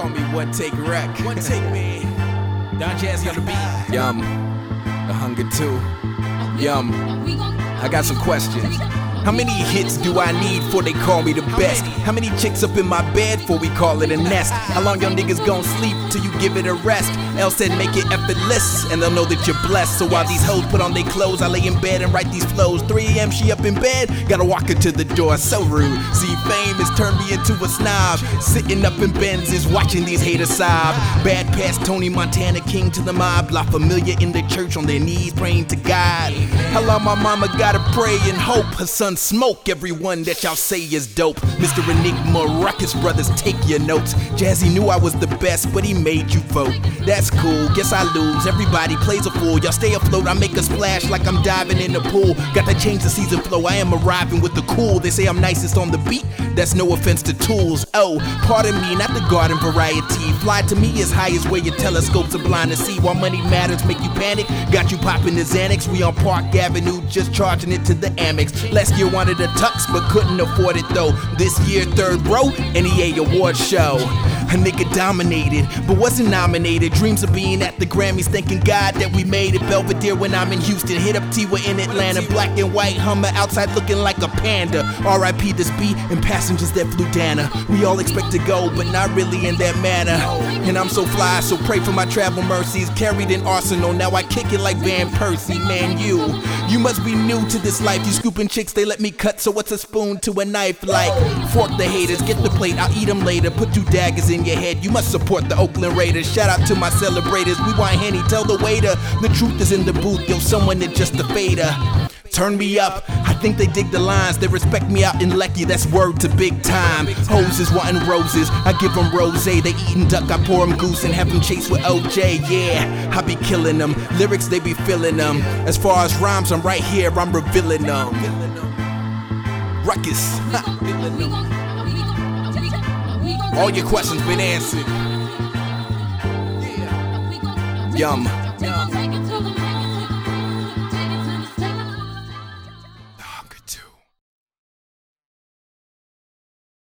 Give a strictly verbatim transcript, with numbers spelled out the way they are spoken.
Call me One Take Wreck. One Take Man. Don Jazzy on the beat. Yum. The Hunger two. Yum. I got some questions. How many hits do I need before they call me the best? How many chicks up in my bed before we call it a nest? How long y'all niggas gon' sleep till you give it a rest? L said make it effortless, and they'll know that you're blessed. So while these hoes put on their clothes, I lay in bed and write these flows. three a.m. she up in bed, gotta walk her to the door, so rude. See, fame has turned me into a snob. Sitting up in Benzes, watching these haters sob. Bad past Tony Montana, king to the mob. La Familia in the church on their knees, praying to God. How long my mama gotta pray and hope her son smoke everyone that y'all say is dope. Mister Enigma, Ruckus Brothers, take your notes. Jazzy knew I was the best, but he made you vote. That's cool, guess I lose. Everybody plays a fool. Y'all stay afloat, I make a splash like I'm diving in the pool. Got to change the season flow, I am arriving with the cool. They say I'm nicest on the beat, that's no offense to tools. Oh, pardon me, not the garden variety. Fly to me as high as where your telescopes are blind to see. While money matters make you panic, got you popping the Xanax. We on Park Avenue, just charging it to the Amex. Last year wanted a tux, but couldn't afford it though. This year, third row, N E A award show. A nigga dominated, but wasn't nominated. Dreams of being at the Grammys, thanking God that we made it. Belvedere when I'm in Houston, hit up T, we're in Atlanta. Black and white Hummer outside looking like a panda. R I P this beat and passengers that flew Dana. We all expect to go, but not really in that manner. And I'm so fly, so pray for my travel mercies. Carried in Arsenal, now I kick it like Van Persie. Man, you, you must be new to this life. You scooping chicks, they let me cut, so what's a spoon to a knife? Like, fork the haters, get the plate, I'll eat them later. Put two daggers in your head, you must support the Oakland Raiders. Shout out to my celebrators, we want Henny, tell the waiter. The truth is in the booth, yo, someone that just a fader. Turn me up, I think they dig the lines. They respect me out in Lecky, that's word to big time. Hoses wanting roses, I give them rose. They eating duck, I pour them goose and have them chase with O J. Yeah, I be killing them, lyrics they be feeling them. As far as rhymes, I'm right here, I'm revealing them. Ruckus. All your questions been answered. Yum.